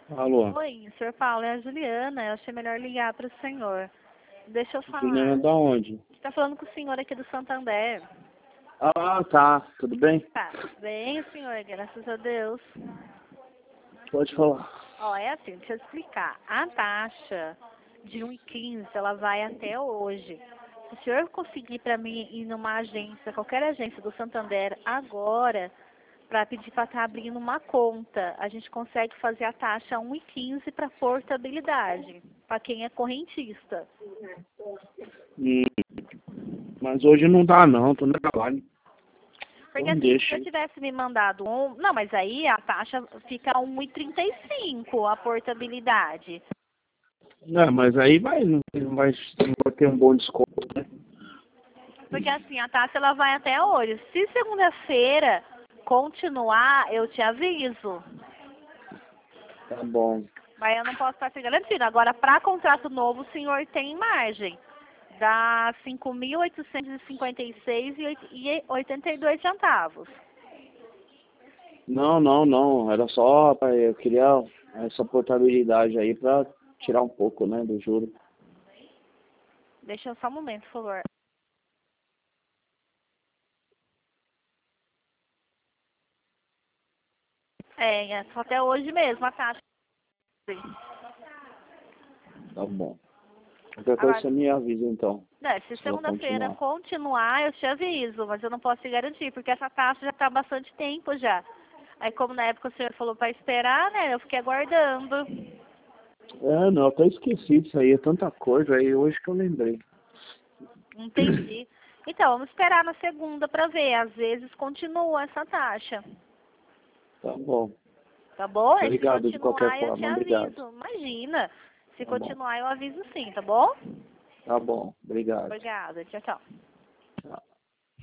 Alô, Oi, senhor Paulo, é a Juliana. Eu achei melhor ligar para o senhor. Deixa eu Juliana falar. da onde? Você está falando com o senhor aqui do Santander. Ah, tá. Tudo bem? Tá, bem, senhor, graças a Deus. Pode falar. Ó, é assim, deixa eu explicar. A taxa de 1,15, ela vai até hoje. Se o senhor conseguir para mim ir numa agência, qualquer agência do Santander agora, para pedir para estar abrindo uma conta, a gente consegue fazer a taxa 1,15 para portabilidade, para quem é correntista. Hum, mas hoje não dá não, tô no trabalho. Porque Então assim, se deixa eu aí. tivesse me mandado um. Não, mas aí a taxa fica 1,35 a portabilidade. Não, mas aí não vai ter um bom desconto, né? Porque assim, a taxa ela vai até hoje. Se segunda-feira continuar, eu te aviso. Tá bom. Mas eu não posso estar te garantindo. Agora, para contrato novo, o senhor tem margem. Dá 5.856,82 centavos. Não. Era só, eu queria essa portabilidade aí pra tirar um pouco, né, do juro. Deixa eu só um momento, por favor. É só até hoje mesmo a taxa. Tá bom. Qualquer coisa Agora, você me avisa então, né, se se ela segunda-feira continuar. continuar, eu te aviso, mas eu não posso te garantir, porque essa taxa já está há bastante tempo já. Aí, como na época o senhor falou para esperar, né, eu fiquei aguardando. É, não, eu até esqueci disso aí, é tanta coisa aí, hoje que eu lembrei. Entendi. Então, vamos esperar na segunda para ver. Às vezes continua essa taxa, Tá bom. tá bom? E se Obrigado de qualquer continuar, eu te forma, obrigado. aviso. Imagina. Se Tá bom. continuar, eu aviso sim, tá bom? Tá bom, obrigado. Obrigada. Tchau, tchau.